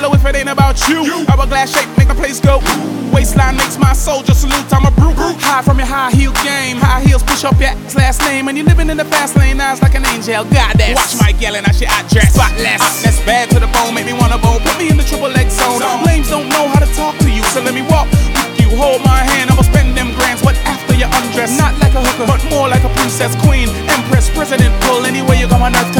mellow if it ain't about you. Hourglass shape make the place go. Waistline makes my soldier salute. I'm a brute. High from your high heel game. High heels push up your last name. And you living in the fast lane, eyes like an angel. Goddess. Watch Mike yelling, I should address. Spotless. That's bad to the bone, make me wanna bone. Put me in the triple X zone. Lames don't know how to talk to you, so let me walk with you. Hold my hand, I'ma spend them grands. What after you undress? Not like a hooker, but more like a princess, queen, empress, president. Pull anywhere you go on earth.